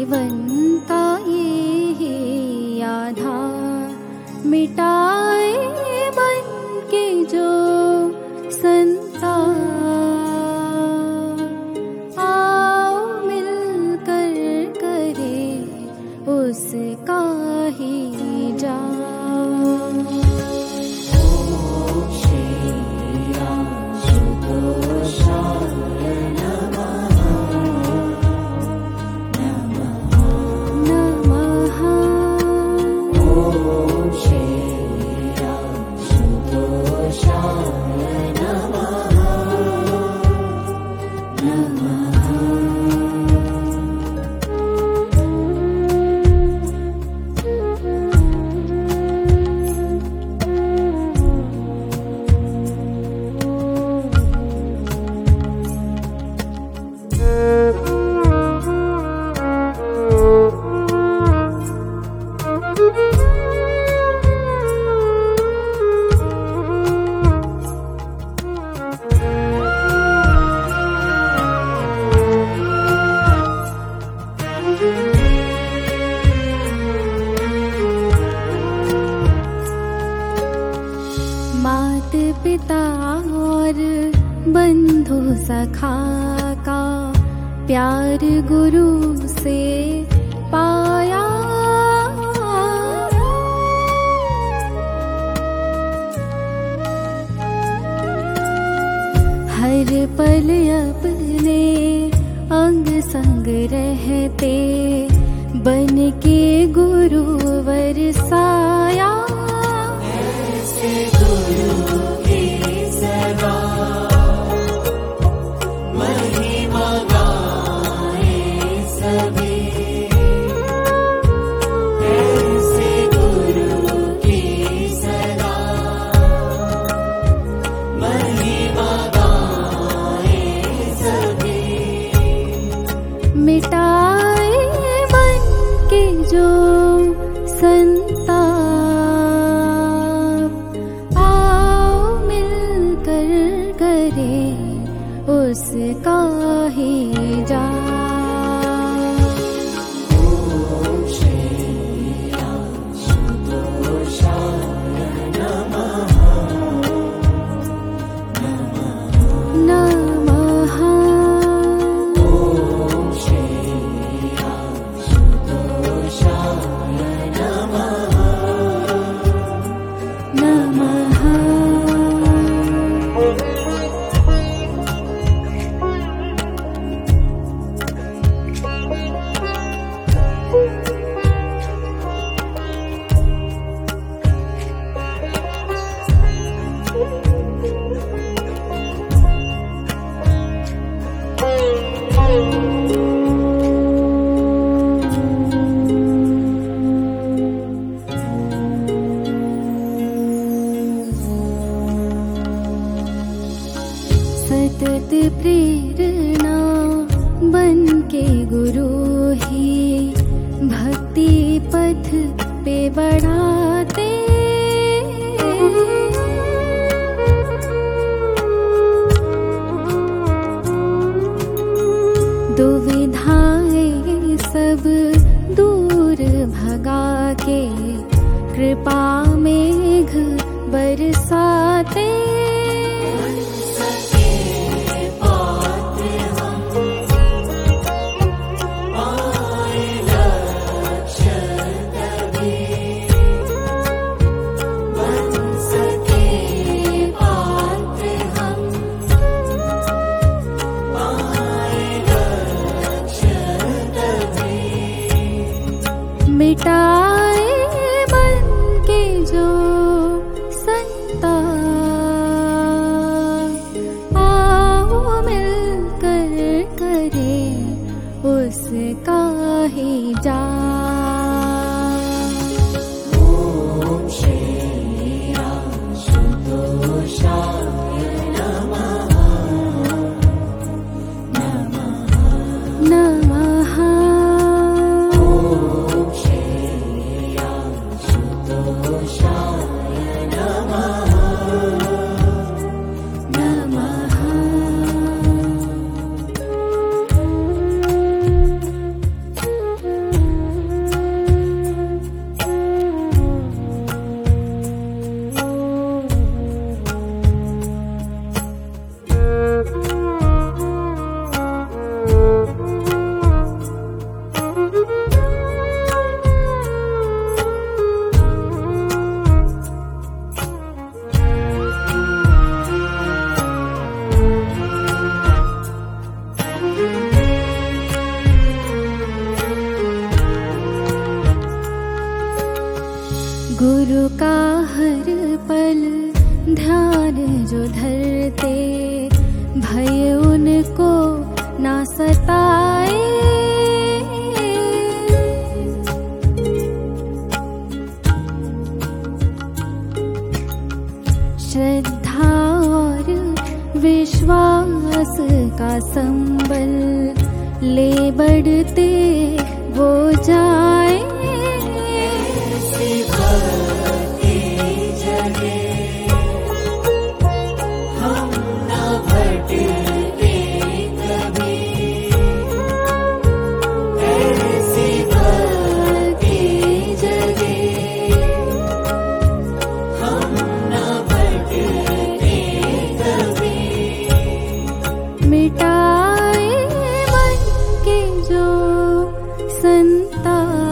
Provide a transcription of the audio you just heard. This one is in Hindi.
जीवन का ये आधार मिटाए मन के जो संताप। आओ मिलकर करे उसका ही जाप। मात पिता और बंधु सखा का प्यार गुरु से पाया। हर पल अपने अंग संग रहते बन के गुरुवर साया। मिटाए मन के जो संताप। आओ मिलकर करे उसका ही जाप। सतत प्रेरणा बन के गुरु ही भक्ति पथ पे बढ़ाते। दुविधाएं सब दूर भगा के कृपा मेघ बरसाते। मिटाए मन के जो संताप। आओ मिलकर करे उसका ही जाप। ओम श्री आशुतोषाय नमः। नमः। गुरु का हर पल ध्यान जो धरते, भय उनको ना सताए। श्रद्धा और विश्वास का संबल ले बढ़ते वो जाए। हम न भटके कभी, ऐसी भक्ति जगे। हम न भटके कभी, मिटाए मन के जो संताप।